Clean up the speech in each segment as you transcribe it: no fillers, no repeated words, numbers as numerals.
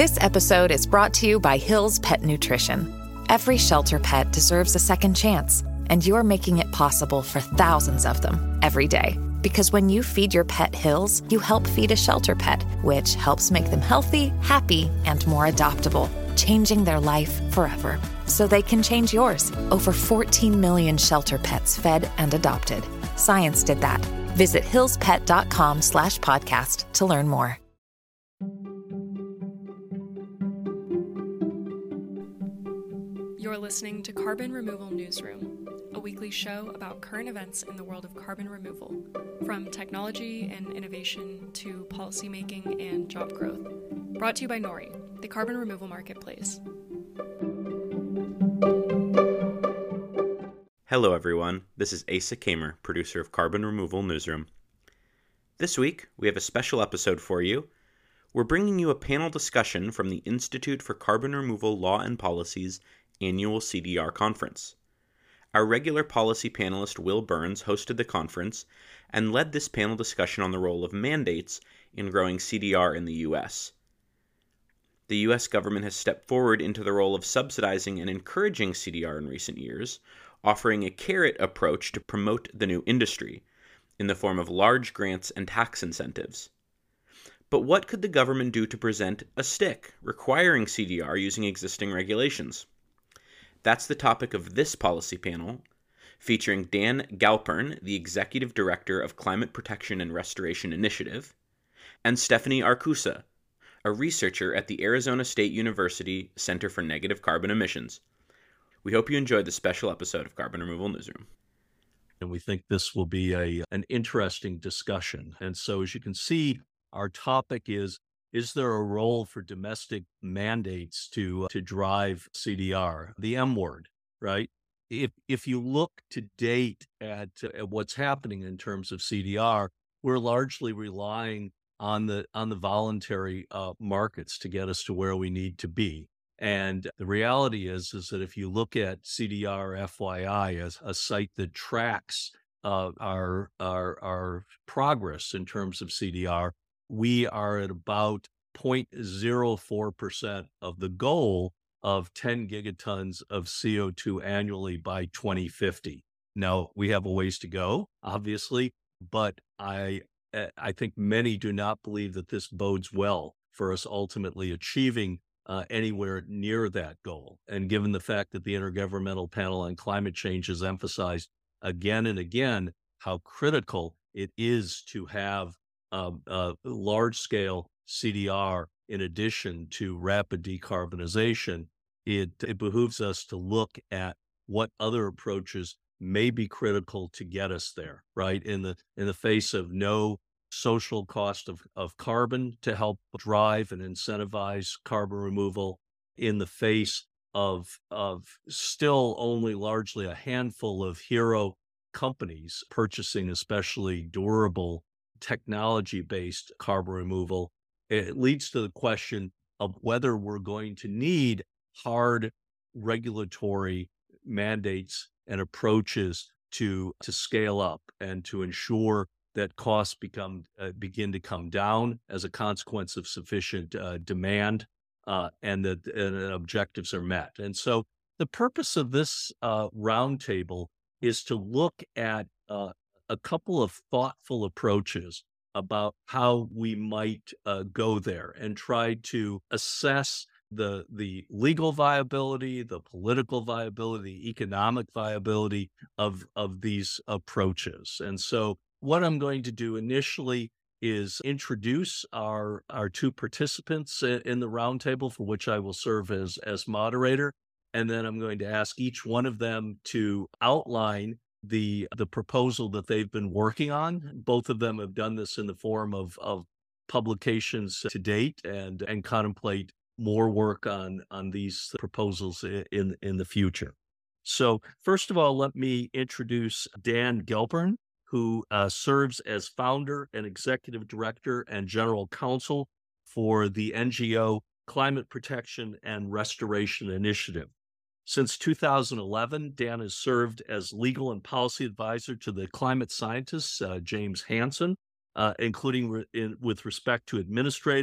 This episode is brought to you by Hill's Pet Nutrition. Every shelter pet deserves a second chance, and you're making it possible for thousands of them every day. Because when you feed your pet Hill's, you help feed a shelter pet, which helps make them healthy, happy, and more adoptable, changing their life forever. So they can change yours. Over 14 million shelter pets fed and adopted. Science did that. Visit hillspet.com/podcast to learn more. You're listening to Carbon Removal Newsroom, a weekly show about current events in the world of carbon removal, from technology and innovation to policymaking and job growth. Brought to you by Nori, the carbon removal marketplace. Hello everyone, this is Asa Kamer, producer of Carbon Removal Newsroom. This week, we have a special episode for you. We're bringing you a panel discussion from the Institute for Carbon Removal Law and Policy's annual CDR conference. Our regular policy panelist Will Burns hosted the conference and led this panel discussion on the role of mandates in growing CDR in the U.S. The U.S. government has stepped forward into the role of subsidizing and encouraging CDR in recent years, offering a carrot approach to promote the new industry in the form of large grants and tax incentives. But what could the government do to present a stick requiring CDR using existing regulations? That's the topic of this policy panel, featuring Dan Galpern, the Executive Director of Climate Protection and Restoration Initiative, and Stephanie Arcusa, a researcher at the Arizona State University Center for Negative Carbon Emissions. We hope you enjoyed this special episode of Carbon Removal Newsroom. And we think this will be an interesting discussion. And so as you can see, our topic is there a role for domestic mandates to drive CDR? The M word, right? If you look to date at what's happening in terms of CDR, we're largely relying on the voluntary markets to get us to where we need to be. And the reality is that if you look at CDR FYI as a site that tracks our progress in terms of CDR, we are at about 0.04% of the goal of 10 gigatons of CO2 annually by 2050. Now, we have a ways to go, obviously, but I think many do not believe that this bodes well for us ultimately achieving anywhere near that goal. And given the fact that the Intergovernmental Panel on Climate Change has emphasized again and again how critical it is to have large-scale CDR in addition to rapid decarbonization, it behooves us to look at what other approaches may be critical to get us there, right? In the face of no social cost of carbon to help drive and incentivize carbon removal, in the face of still only largely a handful of hero companies purchasing especially durable technology-based carbon removal, it leads to the question of whether we're going to need hard regulatory mandates and approaches to scale up and to ensure that costs begin to come down as a consequence of sufficient demand and that objectives are met. And so the purpose of this roundtable is to look at a couple of thoughtful approaches about how we might go there and try to assess the legal viability, the political viability, the economic viability of these approaches. And so what I'm going to do initially is introduce our two participants in the roundtable, for which I will serve as moderator. And then I'm going to ask each one of them to outline the proposal that they've been working on. Both of them have done this in the form of publications to date and contemplate more work on these proposals in the future. So first of all, let me introduce Dan Galpern, who serves as founder and executive director and general counsel for the NGO Climate Protection and Restoration Initiative. Since 2011, Dan has served as legal and policy advisor to the climate scientist, James Hansen, including with respect to administrative,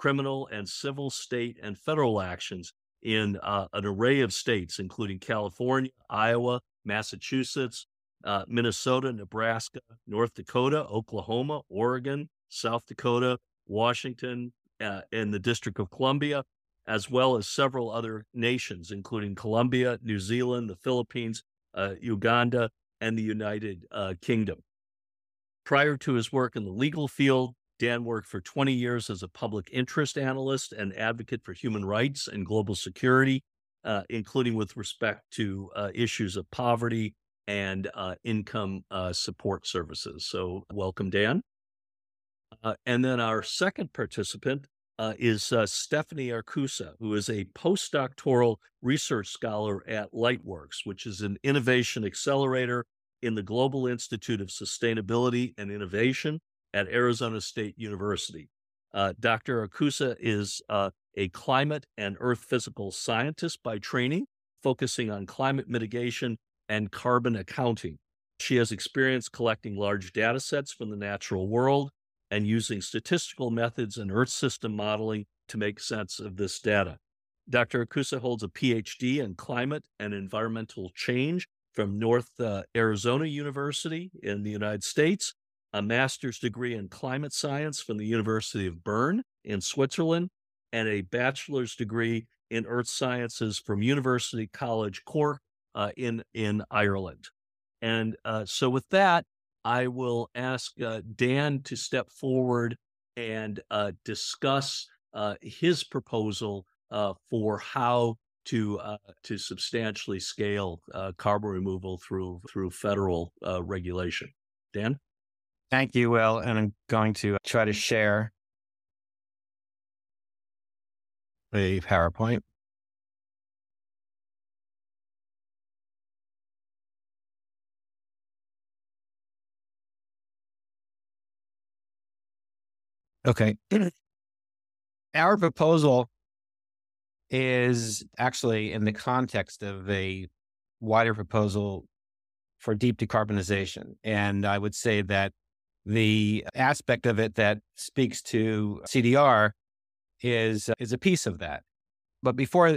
criminal and civil, state, and federal actions in an array of states, including California, Iowa, Massachusetts, Minnesota, Nebraska, North Dakota, Oklahoma, Oregon, South Dakota, Washington, and the District of Columbia, as well as several other nations, including Colombia, New Zealand, the Philippines, Uganda, and the United Kingdom. Prior to his work in the legal field, Dan worked for 20 years as a public interest analyst and advocate for human rights and global security, including with respect to issues of poverty and income support services. So welcome, Dan. And then our second participant is Stephanie Arcusa, who is a postdoctoral research scholar at Lightworks, which is an innovation accelerator in the Global Institute of Sustainability and Innovation at Arizona State University. Dr. Arcusa is a climate and earth physical scientist by training, focusing on climate mitigation and carbon accounting. She has experience collecting large data sets from the natural world and using statistical methods and Earth system modeling to make sense of this data. Dr. Arcusa holds a PhD in climate and environmental change from North Arizona University in the United States, a master's degree in climate science from the University of Bern in Switzerland, and a bachelor's degree in earth sciences from University College Cork in Ireland. And so with that, I will ask Dan to step forward and discuss his proposal for how to substantially scale carbon removal through federal regulation. Dan? Thank you, Will. And I'm going to try to share a PowerPoint. Okay. Our proposal is actually in the context of a wider proposal for deep decarbonization. And I would say that the aspect of it that speaks to CDR is a piece of that. But before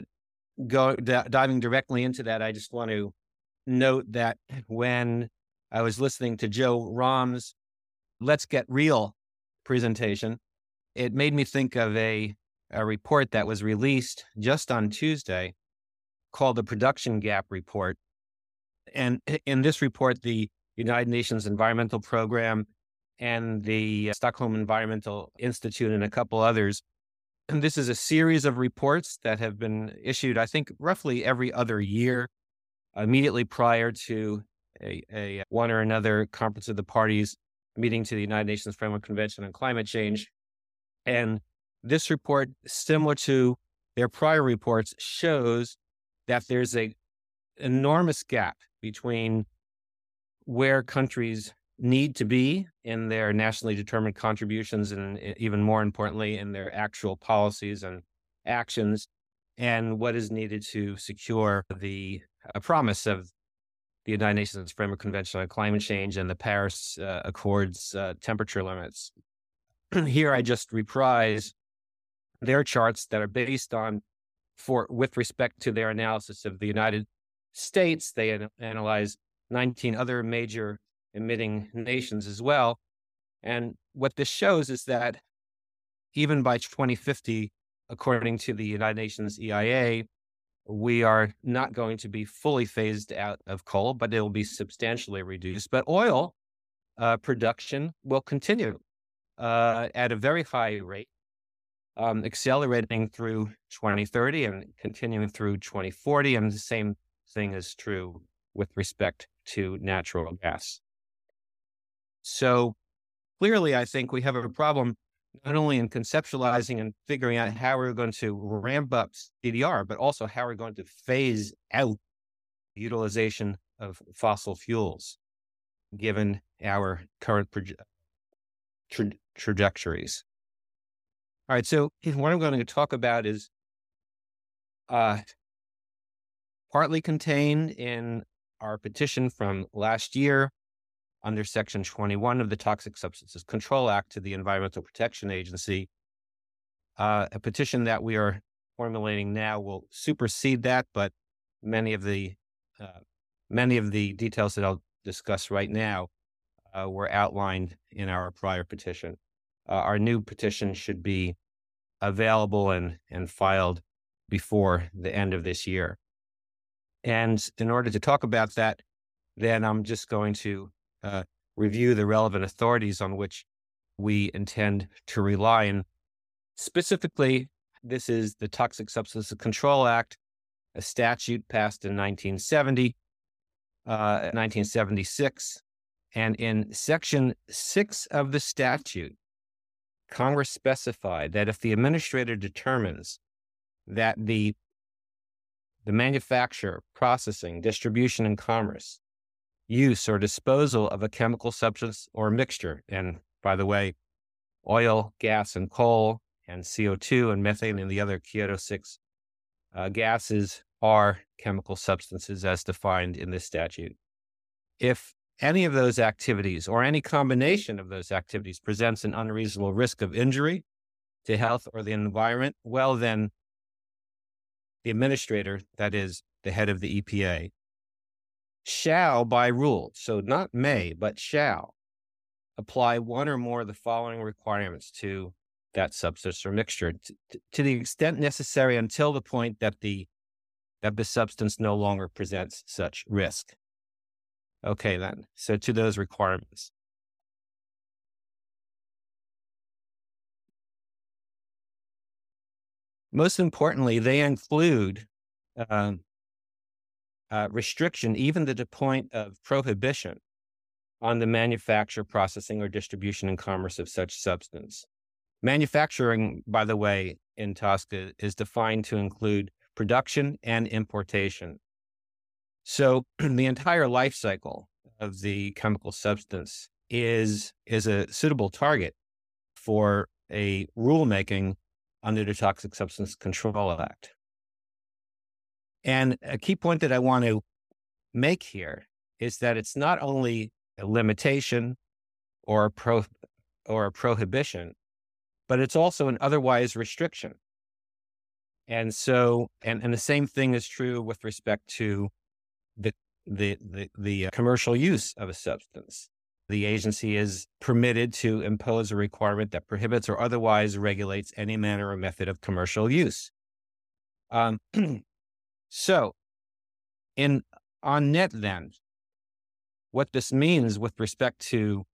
diving directly into that, I just want to note that when I was listening to Joe Romm's Let's Get Real presentation, it made me think of a report that was released just on Tuesday called the Production Gap Report. And in this report, the United Nations Environmental Program and the Stockholm Environmental Institute and a couple others, and this is a series of reports that have been issued, I think, roughly every other year, immediately prior to a one or another conference of the parties meeting to the United Nations Framework Convention on Climate Change. And this report, similar to their prior reports, shows that there's an enormous gap between where countries need to be in their nationally determined contributions and, even more importantly, in their actual policies and actions, and what is needed to secure the promise of the United Nations Framework Convention on Climate Change and the Paris Accords temperature limits. Here I just reprise their charts that are based on, with respect to their analysis of the United States. They analyze 19 other major emitting nations as well. And what this shows is that even by 2050, according to the United Nations EIA, we are not going to be fully phased out of coal, but it will be substantially reduced. But oil production will continue at a very high rate, accelerating through 2030 and continuing through 2040. And the same thing is true with respect to natural gas. So clearly, I think we have a problem not only in conceptualizing and figuring out how we're going to ramp up CDR, but also how we're going to phase out the utilization of fossil fuels, given our current trajectories. All right, so what I'm going to talk about is partly contained in our petition from last year under Section 21 of the Toxic Substances Control Act to the Environmental Protection Agency. A petition that we are formulating now will supersede that, but many of the details that I'll discuss right now were outlined in our prior petition. Our new petition should be available and filed before the end of this year. And in order to talk about that, then I'm just going to review the relevant authorities on which we intend to rely. And specifically, this is the Toxic Substances Control Act, a statute passed in 1976. And in Section 6 of the statute, Congress specified that if the administrator determines that the manufacture, processing, distribution, and commerce, use, or disposal of a chemical substance or mixture, and by the way, oil, gas, and coal, and CO2 and methane and the other Kyoto 6 gases are chemical substances as defined in this statute. If any of those activities or any combination of those activities presents an unreasonable risk of injury to health or the environment, well, then the administrator, that is the head of the EPA, shall by rule, so not may, but shall, apply one or more of the following requirements to that substance or mixture to the extent necessary until the point that the substance no longer presents such risk. Okay, then. So to those requirements. Most importantly, they include restriction, even to the point of prohibition, on the manufacture, processing, or distribution and commerce of such substance. Manufacturing, by the way, in TSCA is defined to include production and importation. So the entire life cycle of the chemical substance is a suitable target for a rulemaking under the Toxic Substance Control Act. And a key point that I want to make here is that it's not only a limitation or a prohibition, but it's also an otherwise restriction. And so, and the same thing is true with respect to the commercial use of a substance. The agency is permitted to impose a requirement that prohibits or otherwise regulates any manner or method of commercial use. So, on net then, what this means with respect to,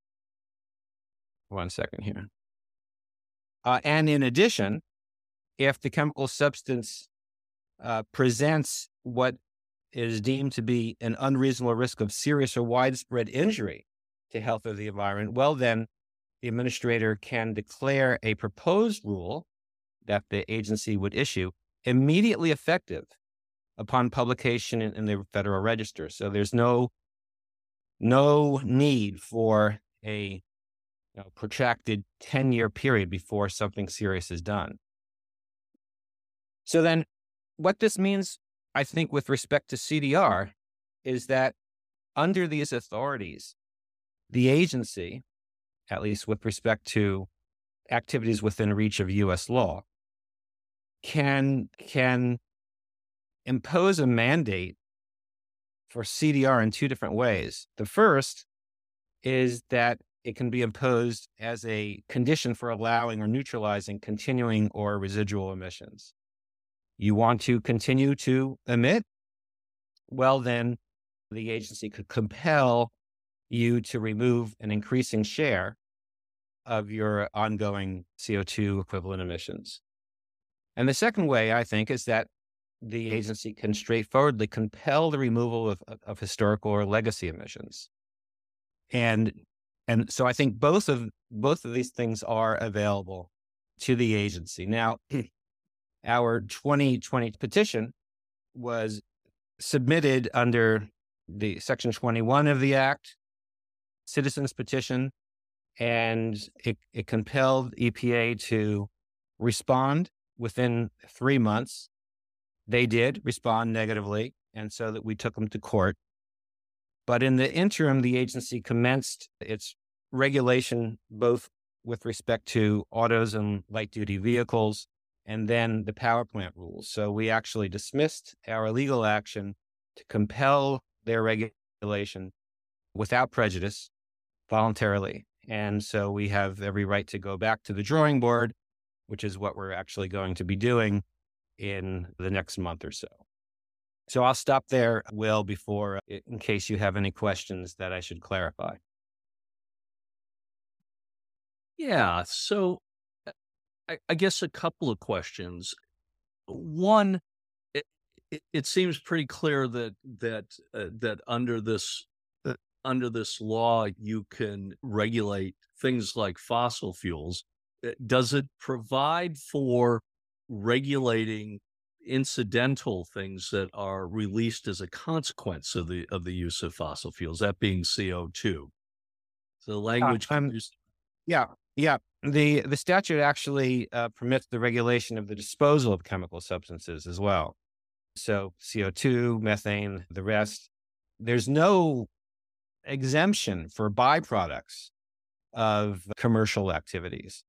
one second here. And in addition, if the chemical substance presents what is deemed to be an unreasonable risk of serious or widespread injury to health or the environment, well, then the administrator can declare a proposed rule that the agency would issue immediately effective upon publication in the Federal Register. So there's no need for a protracted 10-year period before something serious is done. So then what this means, I think, with respect to CDR is that under these authorities, the agency, at least with respect to activities within reach of U.S. law, can impose a mandate for CDR in two different ways. The first is that it can be imposed as a condition for allowing or neutralizing continuing or residual emissions. You want to continue to emit? Well, then the agency could compel you to remove an increasing share of your ongoing CO2 equivalent emissions. And the second way, I think, is that the agency can straightforwardly compel the removal of historical or legacy emissions. And so I think both of these things are available to the agency. Now, our 2020 petition was submitted under the Section 21 of the Act, citizens petition, and it compelled EPA to respond within 3 months. They did respond negatively, and so that we took them to court. But in the interim, the agency commenced its regulation both with respect to autos and light-duty vehicles, and then the power plant rules. So we actually dismissed our legal action to compel their regulation without prejudice voluntarily. And so we have every right to go back to the drawing board, which is what we're actually going to be doing in the next month or so. So I'll stop there, Will, before, in case you have any questions that I should clarify. Yeah. So I guess a couple of questions. One, it seems pretty clear that under this law you can regulate things like fossil fuels. Does it provide for regulating incidental things that are released as a consequence of the use of fossil fuels, that being CO2? So the language used. Yeah. The statute actually permits the regulation of the disposal of chemical substances as well. So CO2, methane, the rest. There's no exemption for byproducts of commercial activities.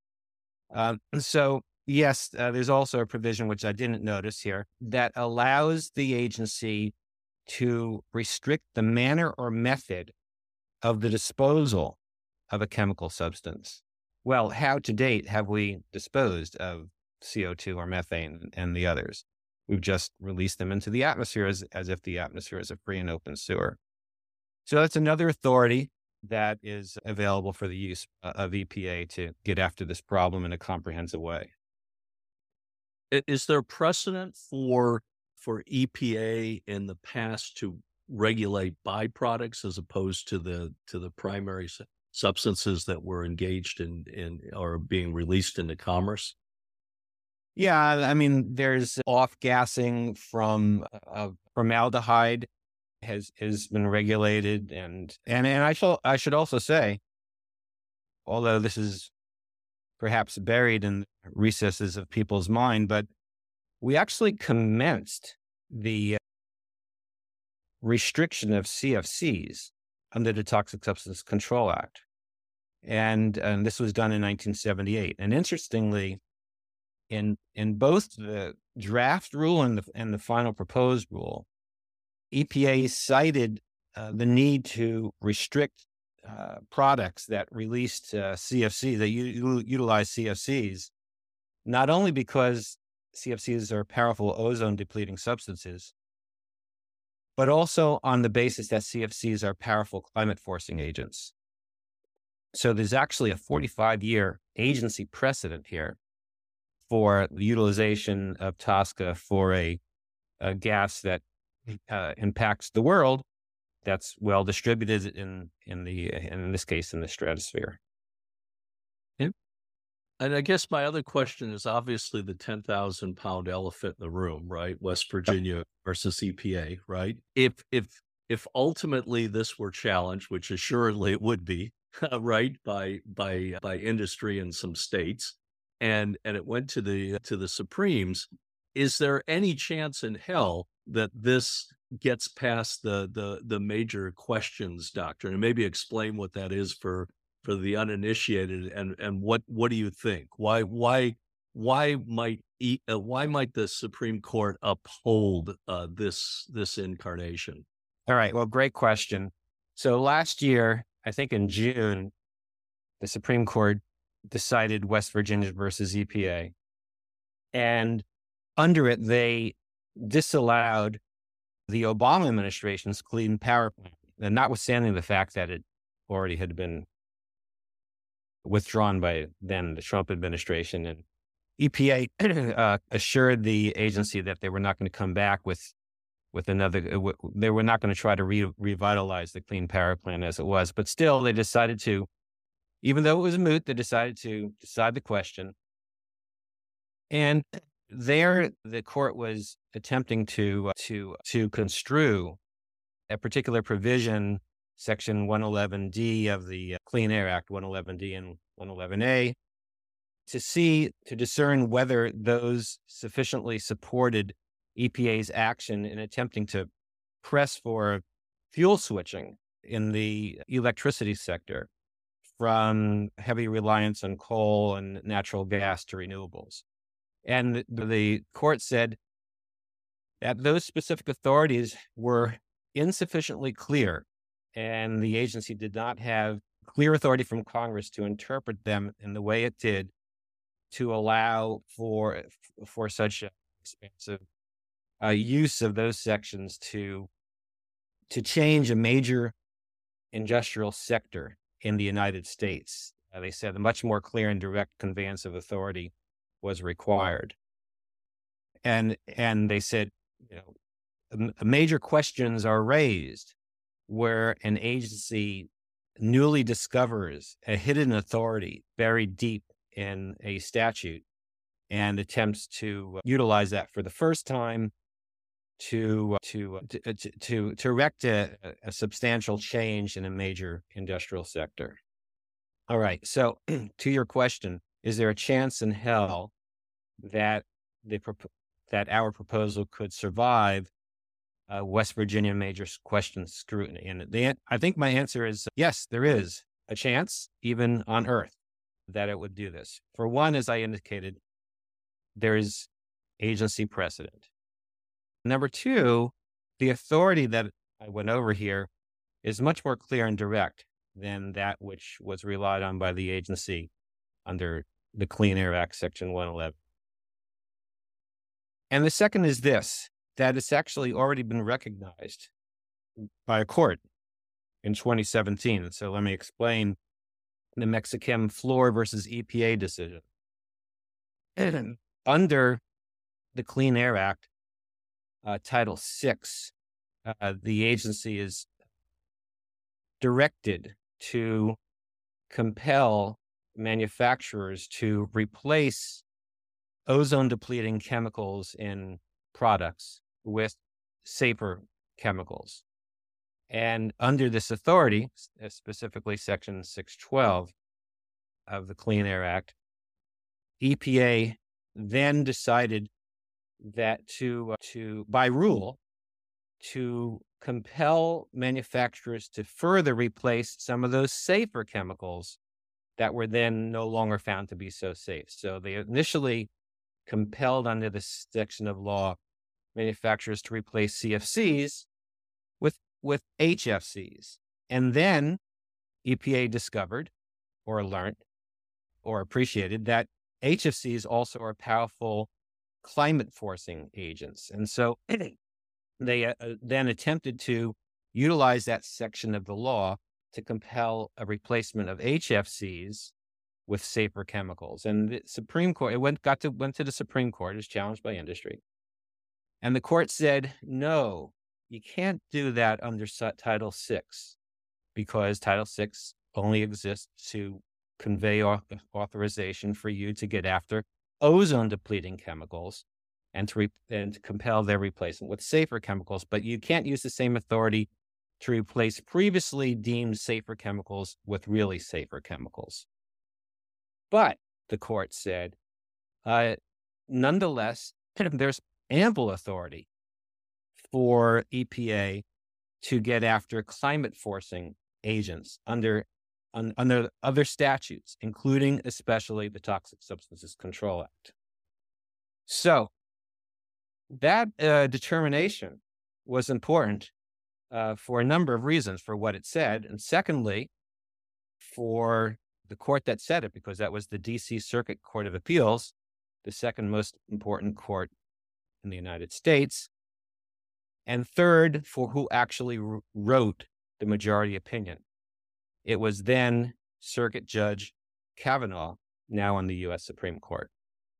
So yes, there's also a provision, which I didn't notice here, that allows the agency to restrict the manner or method of the disposal of a chemical substance. Well, how to date have we disposed of CO2 or methane and the others? We've just released them into the atmosphere as if the atmosphere is a free and open sewer. So that's another authority that is available for the use of EPA to get after this problem in a comprehensive way. Is there precedent for EPA in the past to regulate byproducts as opposed to the primary substances that were engaged in or being released into commerce? Yeah, I mean, there's off-gassing from formaldehyde has been regulated, and I should also say, although this is perhaps buried in the recesses of people's mind, but we actually commenced the restriction of CFCs under the Toxic Substance Control Act. And this was done in 1978. And interestingly, in both the draft rule and the final proposed rule, EPA cited the need to restrict products that released CFC, that utilize CFCs, not only because CFCs are powerful ozone-depleting substances, but also on the basis that CFCs are powerful climate-forcing agents. So there's actually a 45-year agency precedent here for the utilization of TSCA for a gas that impacts the world, that's well distributed in this case in the stratosphere. Yep. And I guess my other question is obviously the 10,000-pound elephant in the room, right? West Virginia versus EPA, right? If ultimately this were challenged, which assuredly it would be, right, by industry in some states, and it went to the Supremes, is there any chance in hell that this gets past the major questions doctrine? And maybe explain what that is for the uninitiated, and what do you think? Why might the Supreme Court uphold this incarnation? All right. Well, great question. So last year, I think in June, the Supreme Court decided West Virginia versus EPA. And under it, they disallowed the Obama administration's Clean Power Plan, and notwithstanding the fact that it already had been withdrawn by then the Trump administration. And EPA assured the agency that they were not going to come back with another, they were not going to try to revitalize the Clean Power Plan as it was. But still, they decided to, even though it was moot, they decided to decide the question. And there, the court was attempting to construe a particular provision, Section 111D of the Clean Air Act, 111D and 111A, to discern whether those sufficiently supported EPA's action in attempting to press for fuel switching in the electricity sector from heavy reliance on coal and natural gas to renewables. And the court said that those specific authorities were insufficiently clear, and the agency did not have clear authority from Congress to interpret them in the way it did to allow for such expansive use of those sections to change a major industrial sector in the United States. They said a much more clear and direct conveyance of authority was required. And they said, major questions are raised where an agency newly discovers a hidden authority buried deep in a statute and attempts to utilize that for the first time to erect a substantial change in a major industrial sector. All right. So to your question, is there a chance in hell that our proposal could survive West Virginia major question scrutiny? And I think my answer is yes, there is a chance, even on Earth, that it would do this. For one, as I indicated, there is agency precedent. Number two, the authority that I went over here is much more clear and direct than that which was relied on by the agency under the Clean Air Act, Section 111. And the second is this, that it's actually already been recognized by a court in 2017. And so let me explain the Mexichem Fluor versus EPA decision. And under the Clean Air Act, Title VI, the agency is directed to compel manufacturers to replace ozone-depleting chemicals in products with safer chemicals. And under this authority, specifically Section 612 of the Clean Air Act, EPA then decided that by rule, to compel manufacturers to further replace some of those safer chemicals that were then no longer found to be so safe. So they initially compelled under this section of law manufacturers to replace CFCs with HFCs. And then EPA discovered or learned or appreciated that HFCs also are powerful climate forcing agents. And so they then attempted to utilize that section of the law to compel a replacement of HFCs with safer chemicals. And the Supreme Court, it went to the Supreme Court, as challenged by industry. And the court said, no, you can't do that under Title VI, because Title VI only exists to convey authorization for you to get after ozone-depleting chemicals and to compel their replacement with safer chemicals. But you can't use the same authority to replace previously deemed safer chemicals with really safer chemicals. But the court said, nonetheless, there's ample authority for EPA to get after climate forcing agents under other statutes, including especially the Toxic Substances Control Act. So that determination was important for a number of reasons, for what it said, and secondly, for the court that said it, because that was the D.C. Circuit Court of Appeals, the second most important court in the United States, and third, for who actually wrote the majority opinion. It was then Circuit Judge Kavanaugh, now on the U.S. Supreme Court.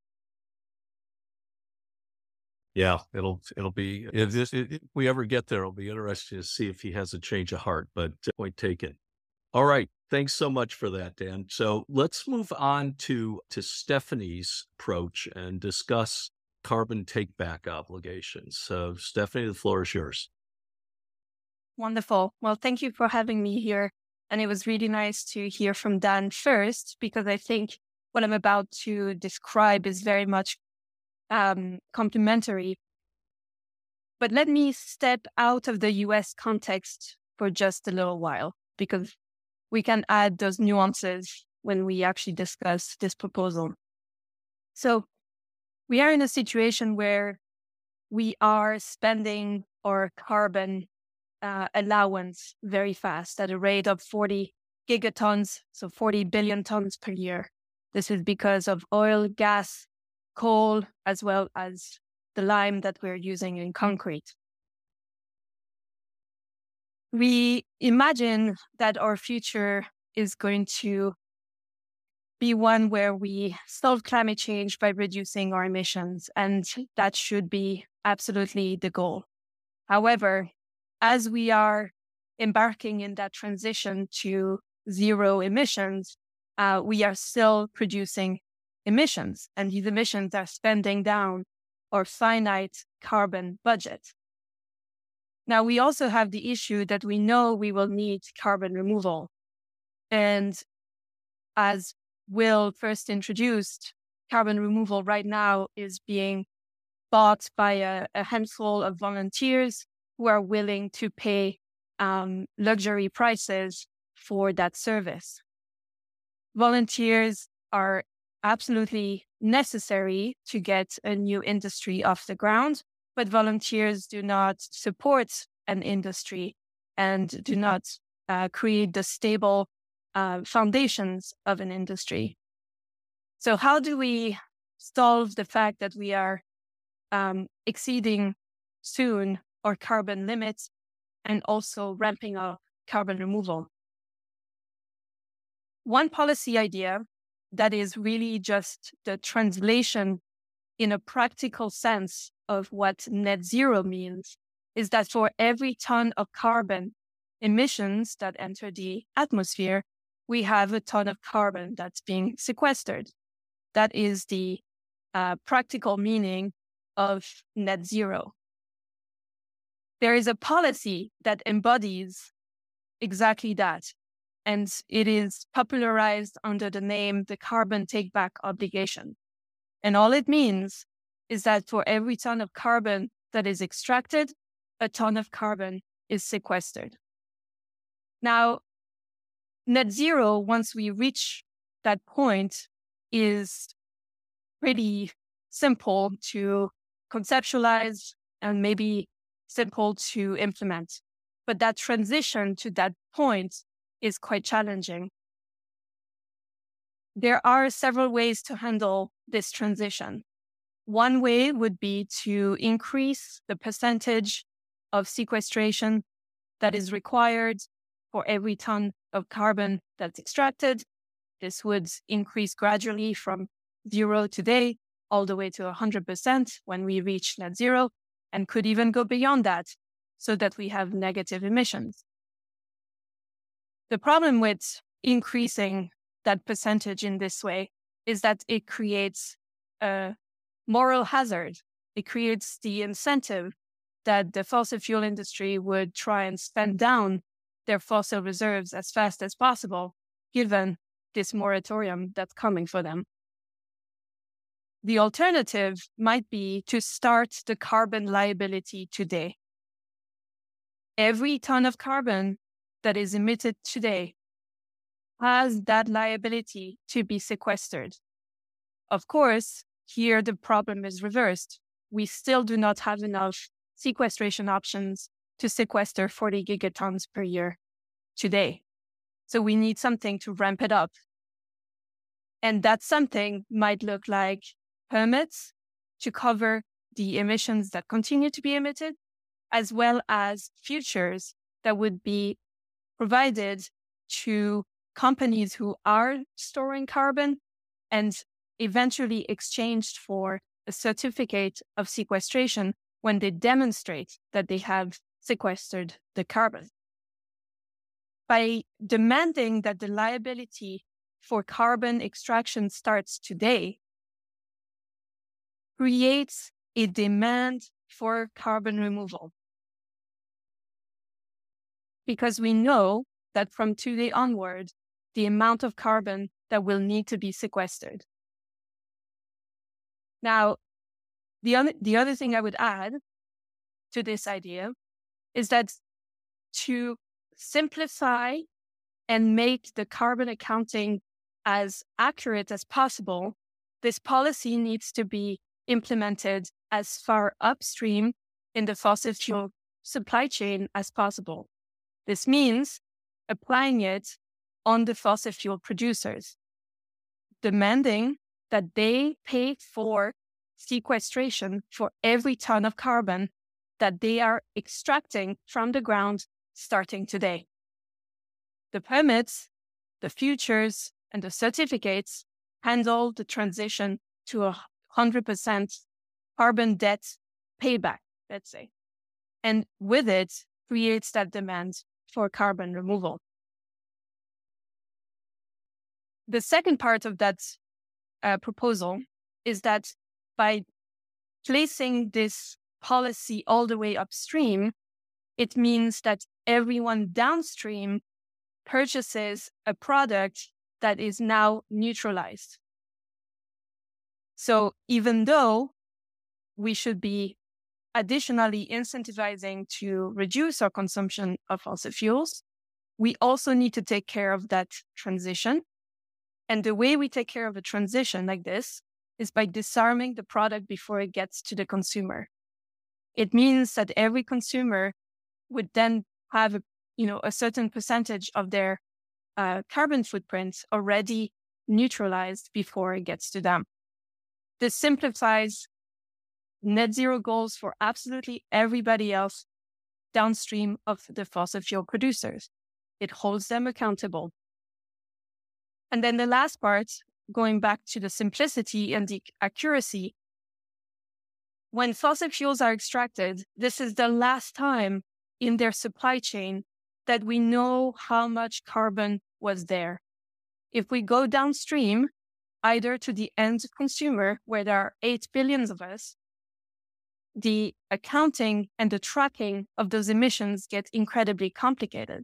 Yeah, it'll be, if we ever get there, it'll be interesting to see if he has a change of heart, but point taken. All right. Thanks so much for that, Dan. So let's move on to Stephanie's approach and discuss carbon take-back obligations. So Stephanie, the floor is yours. Wonderful. Well, thank you for having me here. And it was really nice to hear from Dan first, because I think what I'm about to describe is very much complementary. But let me step out of the US context for just a little while, because we can add those nuances when we actually discuss this proposal. So we are in a situation where we are spending our carbon allowance very fast at a rate of 40 gigatons, so 40 billion tons per year. This is because of oil, gas, coal, as well as the lime that we're using in concrete. We imagine that our future is going to be one where we solve climate change by reducing our emissions, and that should be absolutely the goal. However, as we are embarking in that transition to zero emissions, we are still producing emissions, and these emissions are spending down our finite carbon budget. Now, we also have the issue that we know we will need carbon removal. And as Will first introduced, carbon removal right now is being bought by a handful of volunteers who are willing to pay luxury prices for that service. Volunteers are absolutely necessary to get a new industry off the ground, but volunteers do not support an industry and do not create the stable foundations of an industry. So how do we solve the fact that we are exceeding soon our carbon limits and also ramping up carbon removal? One policy idea that is really just the translation in a practical sense of what net zero means is that for every ton of carbon emissions that enter the atmosphere, we have a ton of carbon that's being sequestered. That is the practical meaning of net zero. There is a policy that embodies exactly that, and it is popularized under the name the Carbon Take-Back Obligation. And all it means is that for every ton of carbon that is extracted, a ton of carbon is sequestered. Now, net zero, once we reach that point, is pretty simple to conceptualize and maybe simple to implement. But that transition to that point is quite challenging. There are several ways to handle this transition. One way would be to increase the percentage of sequestration that is required for every ton of carbon that's extracted. This would increase gradually from 0 today all the way to 100% when we reach net zero, and could even go beyond that so that we have negative emissions. The problem with increasing that percentage in this way is that it creates a moral hazard. It creates the incentive that the fossil fuel industry would try and spend down their fossil reserves as fast as possible, given this moratorium that's coming for them. The alternative might be to start the carbon liability today. Every ton of carbon that is emitted today has that liability to be sequestered. Of course, here the problem is reversed. We still do not have enough sequestration options to sequester 40 gigatons per year today. So we need something to ramp it up. And that something might look like permits to cover the emissions that continue to be emitted, as well as futures that would be provided to companies who are storing carbon and eventually exchanged for a certificate of sequestration when they demonstrate that they have sequestered the carbon. By demanding that the liability for carbon extraction starts today, creates a demand for carbon removal. Because we know that from today onward, the amount of carbon that will need to be sequestered. Now, the other thing I would add to this idea is that to simplify and make the carbon accounting as accurate as possible, this policy needs to be implemented as far upstream in the fossil fuel supply chain as possible. This means applying it on the fossil fuel producers, demanding that they pay for sequestration for every ton of carbon that they are extracting from the ground starting today. The permits, the futures, and the certificates handle the transition to 100% carbon debt payback, let's say, and with it creates that demand for carbon removal. The second part of that proposal is that by placing this policy all the way upstream, it means that everyone downstream purchases a product that is now neutralized. So even though we should be additionally incentivizing to reduce our consumption of fossil fuels, we also need to take care of that transition. And the way we take care of a transition like this is by disarming the product before it gets to the consumer. It means that every consumer would then have a certain percentage of their carbon footprint already neutralized before it gets to them. This simplifies net zero goals for absolutely everybody else downstream of the fossil fuel producers. It holds them accountable. And then the last part, going back to the simplicity and the accuracy, when fossil fuels are extracted, this is the last time in their supply chain that we know how much carbon was there. If we go downstream, either to the end consumer, where there are 8 billion of us, the accounting and the tracking of those emissions get incredibly complicated.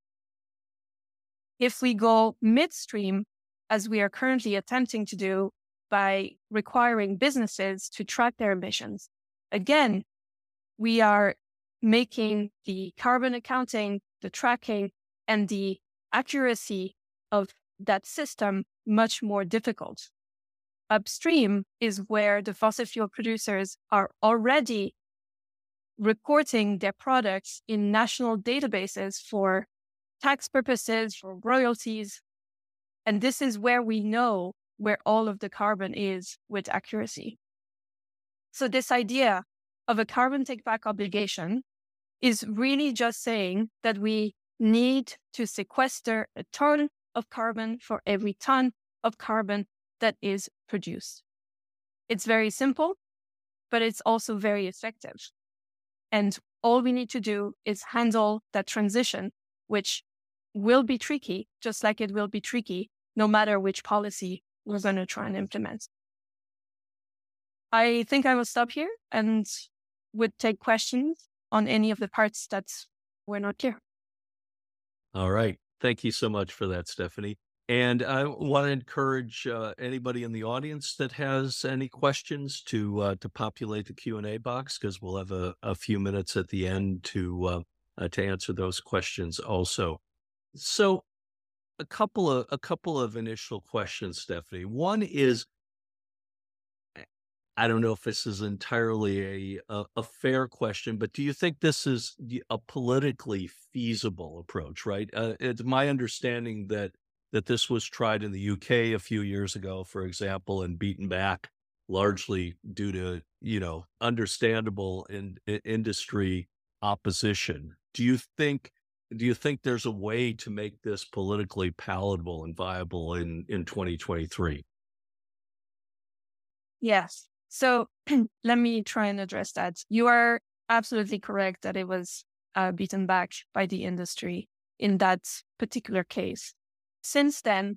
If we go midstream, as we are currently attempting to do by requiring businesses to track their emissions, again, we are making the carbon accounting, the tracking, and the accuracy of that system much more difficult. Upstream is where the fossil fuel producers are already reporting their products in national databases for tax purposes, for royalties. And this is where we know where all of the carbon is with accuracy. So this idea of a carbon take-back obligation is really just saying that we need to sequester a ton of carbon for every ton of carbon that is produced. It's very simple, but it's also very effective. And all we need to do is handle that transition, which will be tricky, just like it will be tricky, no matter which policy we're going to try and implement. I think I will stop here and would take questions on any of the parts that were not clear. All right. Thank you so much for that, Stephanie. And I want to encourage anybody in the audience that has any questions to populate the Q&A box, because we'll have a few minutes at the end to answer those questions also. So a couple of initial questions, Stephanie. One is, I don't know if this is entirely a fair question, but do you think this is a politically feasible approach, right? It's my understanding that this was tried in the UK a few years ago, for example, and beaten back largely due to, understandable industry opposition. Do you think there's a way to make this politically palatable and viable in 2023? Yes. So let me try and address that. You are absolutely correct that it was beaten back by the industry in that particular case. Since then,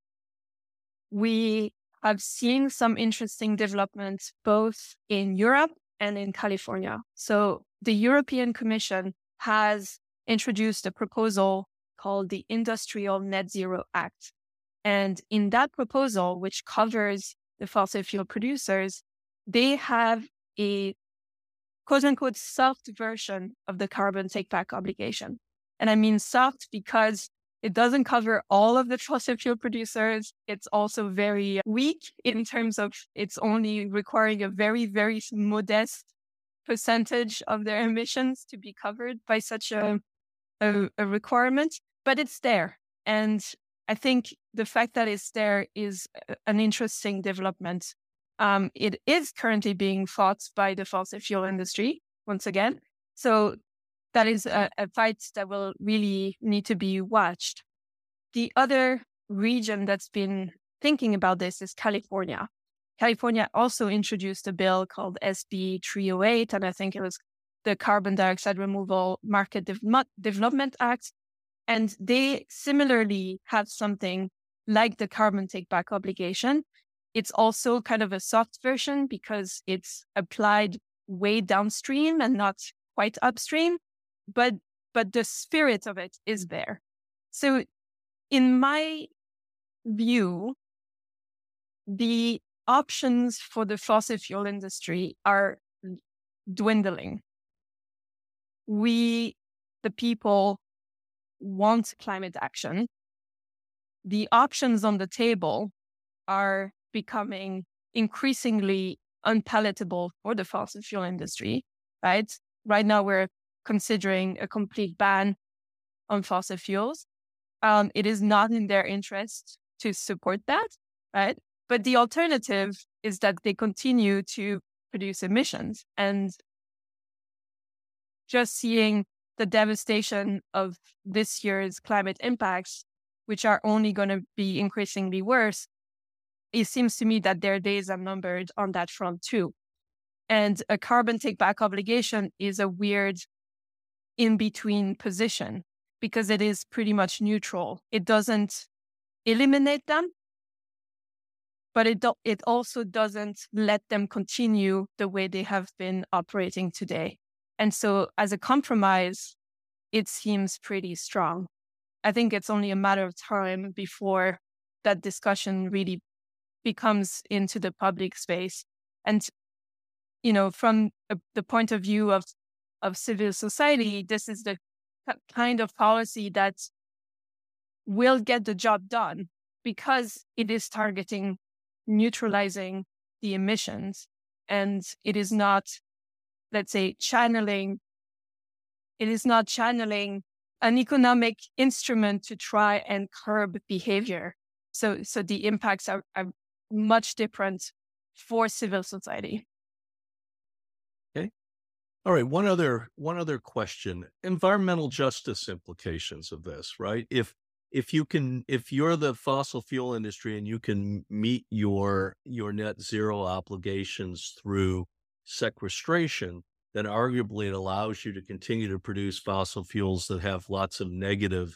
we have seen some interesting developments both in Europe and in California. So the European Commission has introduced a proposal called the Industrial Net Zero Act. And in that proposal, which covers the fossil fuel producers, they have a quote-unquote soft version of the carbon take-back obligation. And I mean soft because It doesn't cover all of the fossil fuel producers. It's also very weak in terms of it's only requiring a very, very modest percentage of their emissions to be covered by such a requirement, but it's there. And I think the fact that it's there is an interesting development. It is currently being fought by the fossil fuel industry, once again. So that is a fight that will really need to be watched. The other region that's been thinking about this is California. California also introduced a bill called SB 308, and I think it was the Carbon Dioxide Removal Market Development Act. And they similarly have something like the carbon take-back obligation. It's also kind of a soft version because it's applied way downstream and not quite upstream, but the spirit of it is there. So in my view, the options for the fossil fuel industry are dwindling. We, the people, want climate action. The options on the table are becoming increasingly unpalatable for the fossil fuel industry, right? Right now, we're considering a complete ban on fossil fuels. It is not in their interest to support that, right? But the alternative is that they continue to produce emissions. And just seeing the devastation of this year's climate impacts, which are only going to be increasingly worse, it seems to me that their days are numbered on that front too. And a carbon take-back obligation is a weird in-between position because it is pretty much neutral. It doesn't eliminate them, but it also doesn't let them continue the way they have been operating today. And so as a compromise, it seems pretty strong. I think it's only a matter of time before that discussion really becomes into the public space. And, from the point of view of civil society, this is the kind of policy that will get the job done because it is targeting neutralizing the emissions, and it is not, let's say, channeling an economic instrument to try and curb behavior. So the impacts are much different for civil society. Okay. All right. One other question: environmental justice implications of this, right? If you're the fossil fuel industry and you can meet your net zero obligations through sequestration, then arguably it allows you to continue to produce fossil fuels that have lots of negative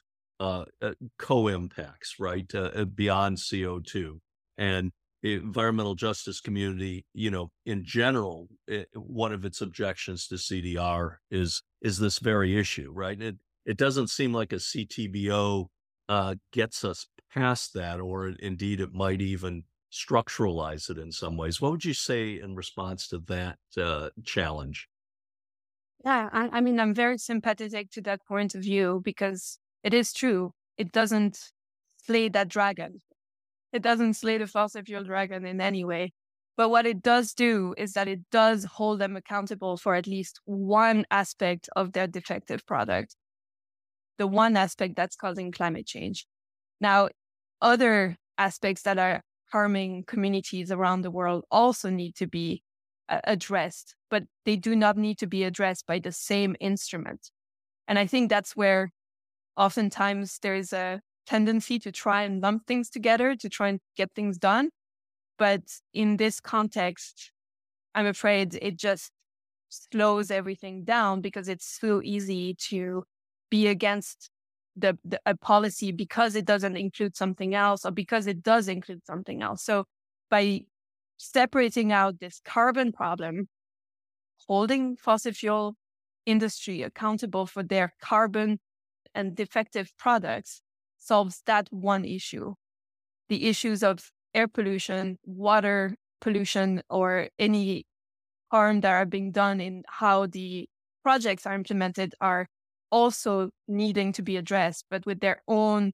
co-impacts, right, beyond CO2. And the environmental justice community, in general, one of its objections to CDR is this very issue, right? It doesn't seem like a CTBO gets us past that, or indeed it might even structuralize it in some ways. What would you say in response to that challenge? Yeah, I mean, I'm very sympathetic to that point of view because it is true. It doesn't slay that dragon. It doesn't slay the fossil fuel dragon in any way. But what it does do is that it does hold them accountable for at least one aspect of their defective product, the one aspect that's causing climate change. Now, other aspects that are harming communities around the world also need to be addressed, but they do not need to be addressed by the same instrument. And I think that's where oftentimes there is a tendency to try and lump things together to try and get things done. But in this context, I'm afraid it just slows everything down because it's so easy to be against a policy because it doesn't include something else or because it does include something else. So by separating out this carbon problem, holding fossil fuel industry accountable for their carbon and defective products solves that one issue. The issues of air pollution, water pollution, or any harm that are being done in how the projects are implemented are also needing to be addressed, but with their own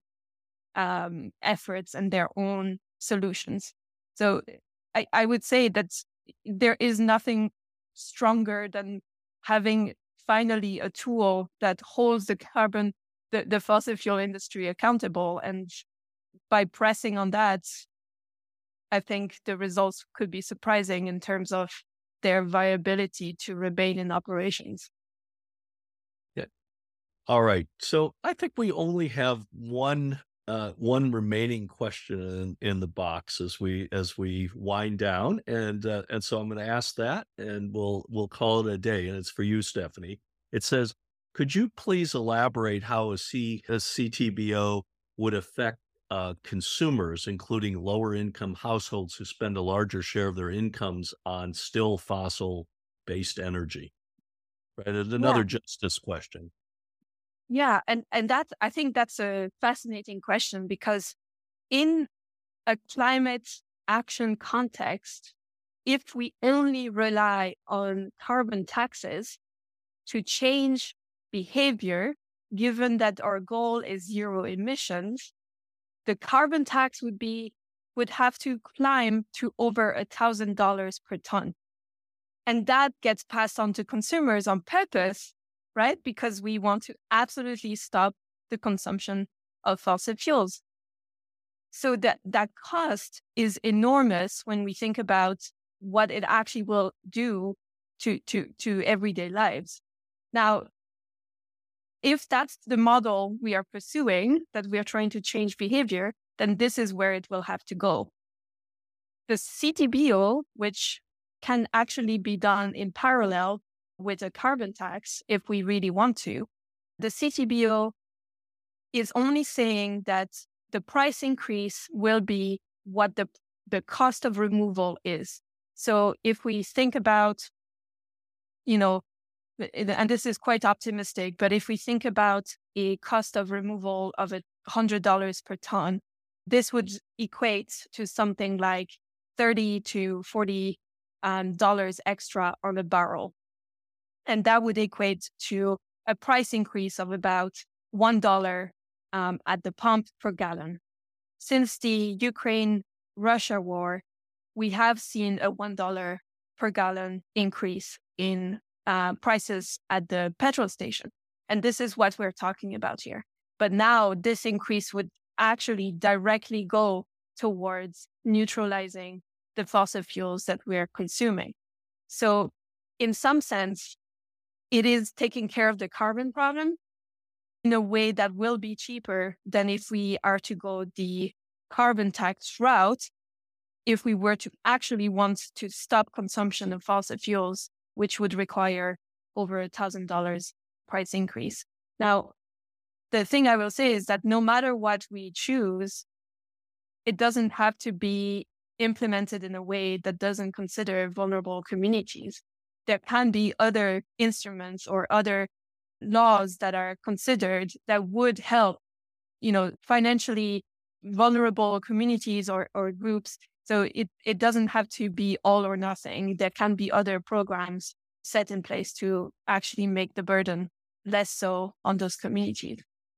efforts and their own solutions. So I would say that there is nothing stronger than having finally a tool that holds the fossil fuel industry accountable. And by pressing on that, I think the results could be surprising in terms of their viability to remain in operations. Yeah. All right. So I think we only have one remaining question in the box as we wind down, and so I'm going to ask that, and we'll call it a day. And it's for you, Stephanie. It says, could you please elaborate how a CTBO would affect consumers, including lower income households who spend a larger share of their incomes on still fossil based energy? Right. And another justice question. Yeah, and I think that's a fascinating question, because in a climate action context, if we only rely on carbon taxes to change behavior, given that our goal is zero emissions, the carbon tax would have to climb to over $1,000 per ton. And that gets passed on to consumers on purpose, right? Because we want to absolutely stop the consumption of fossil fuels. So that cost is enormous when we think about what it actually will do to everyday lives. Now, if that's the model we are pursuing, that we are trying to change behavior, then this is where it will have to go. The CTBO, which can actually be done in parallel with a carbon tax if we really want to, the CTBO is only saying that the price increase will be what the cost of removal is. So if we think about, and this is quite optimistic, but if we think about a cost of removal of $100 per ton, this would equate to something like $30 to $40 extra on a barrel. And that would equate to a price increase of about $1 at the pump per gallon. Since the Ukraine-Russia war, we have seen a $1 per gallon increase in prices at the petrol station. And this is what we're talking about here. But now this increase would actually directly go towards neutralizing the fossil fuels that we're consuming. So in some sense, it is taking care of the carbon problem in a way that will be cheaper than if we are to go the carbon tax route, if we were to actually want to stop consumption of fossil fuels, which would require over $1,000 price increase. Now, the thing I will say is that no matter what we choose, it doesn't have to be implemented in a way that doesn't consider vulnerable communities. There can be other instruments or other laws that are considered that would help, financially vulnerable communities or groups. So it doesn't have to be all or nothing. There can be other programs set in place to actually make the burden less so on those communities.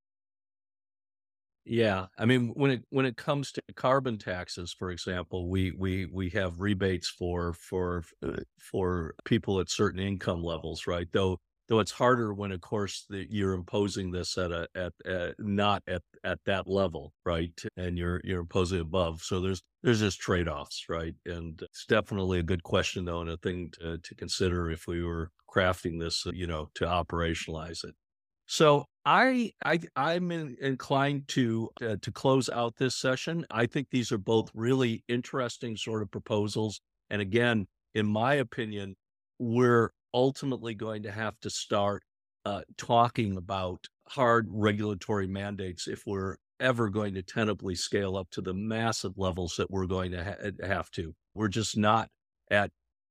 Yeah, I mean, when it comes to carbon taxes, for example, we have rebates for people at certain income levels, right? Though it's harder when, of course, you're imposing this not at that level, right? And you're imposing above. So there's just trade-offs, right? And it's definitely a good question, though, and a thing to consider if we were crafting this, to operationalize it. So I'm inclined to close out this session. I think these are both really interesting sort of proposals. And again, in my opinion, we're ultimately going to have to start talking about hard regulatory mandates if we're ever going to tenably scale up to the massive levels that we're going to have to. We're just not at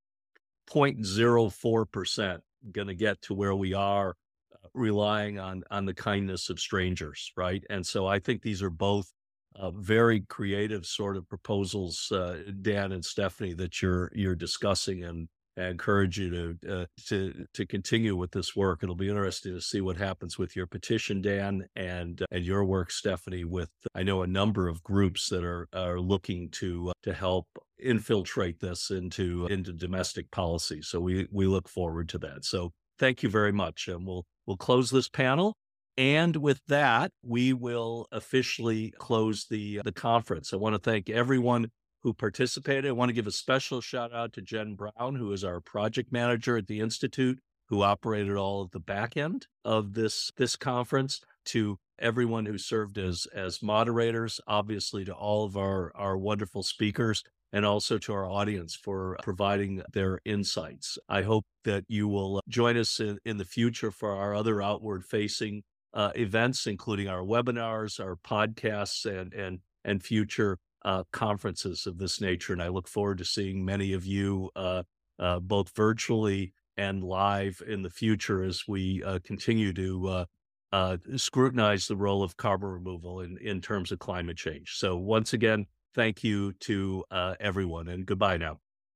0.04% going to get to where we are relying on the kindness of strangers, right? And so I think these are both very creative sort of proposals, Dan and Stephanie, that you're discussing, and I encourage you to continue with this work. It'll be interesting to see what happens with your petition, Dan, and your work, Stephanie. With I know a number of groups that are looking to help infiltrate this into domestic policy. So we look forward to that. So thank you very much, and we'll close this panel. And with that, we will officially close the conference. I want to thank everyone who participated. I want to give a special shout out to Jen Brown, who is our project manager at the Institute, who operated all of the back end of this conference, to everyone who served as moderators, obviously to all of our wonderful speakers, and also to our audience for providing their insights. I hope that you will join us in the future for our other outward-facing events, including our webinars, our podcasts, and future conferences of this nature. And I look forward to seeing many of you both virtually and live in the future as we continue to scrutinize the role of carbon removal in terms of climate change. So once again, thank you to everyone, and goodbye now.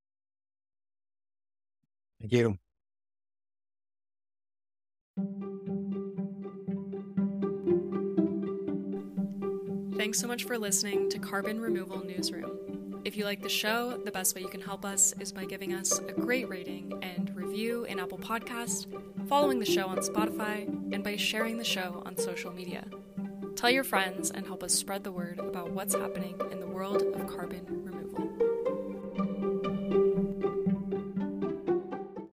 Thank you. Thanks so much for listening to Carbon Removal Newsroom. If you like the show, the best way you can help us is by giving us a great rating and review in Apple Podcasts, following the show on Spotify, and by sharing the show on social media. Tell your friends and help us spread the word about what's happening in the world of carbon removal.